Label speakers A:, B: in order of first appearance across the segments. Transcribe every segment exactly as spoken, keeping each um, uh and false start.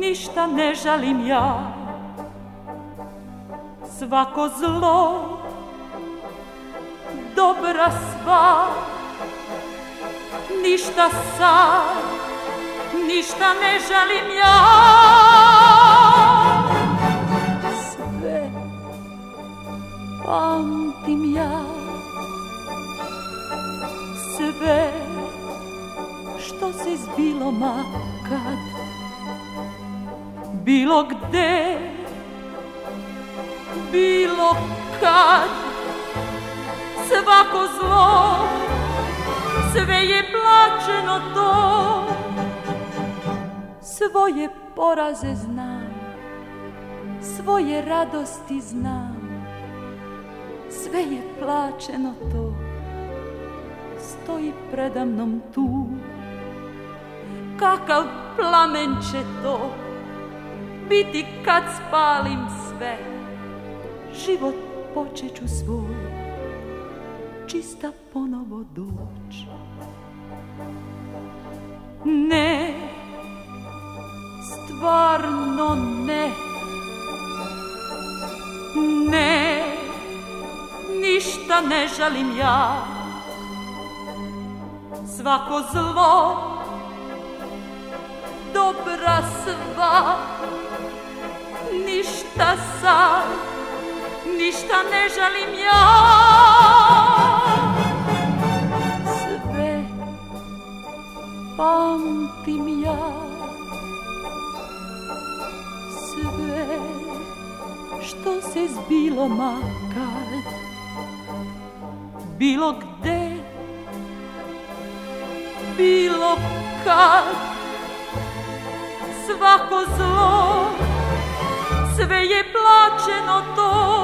A: ništa ne žalim ja. Svako zlo, dobra sva, ništa sad, ništa ne žalim ja. Sve pamtim ja, sve što se zbilo makad, bilo gde, bilo kad. Svako zlo, sve je plaćeno to. Svoje poraze znam, svoje radosti znam, sve je plaćeno to. Stoji predamnom tu, kakav plamen će to biti kad spalim sve. Život počeću svoj, čista ponovo doć. Ne, stvarno ne, ne, ništa ne žalim ja. Svako zlo, dobra sva, ništa sad, ništa ne žalim ja. Sve pamtim ja, sve što se zbilo makad, bilo gde, bilo kad. Svako zlo, sve je plaćeno to.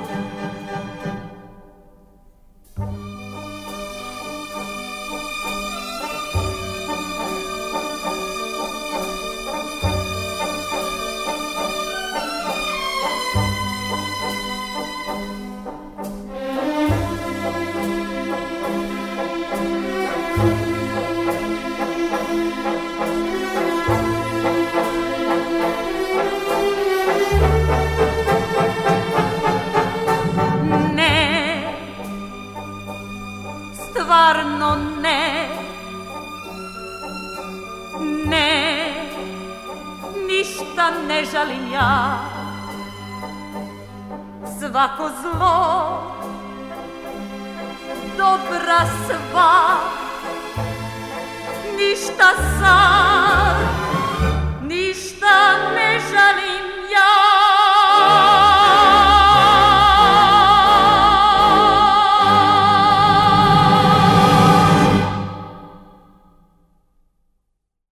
A: Stvarno ne, ne, ništa ne žalim ja. Svako zlo, dobra sva,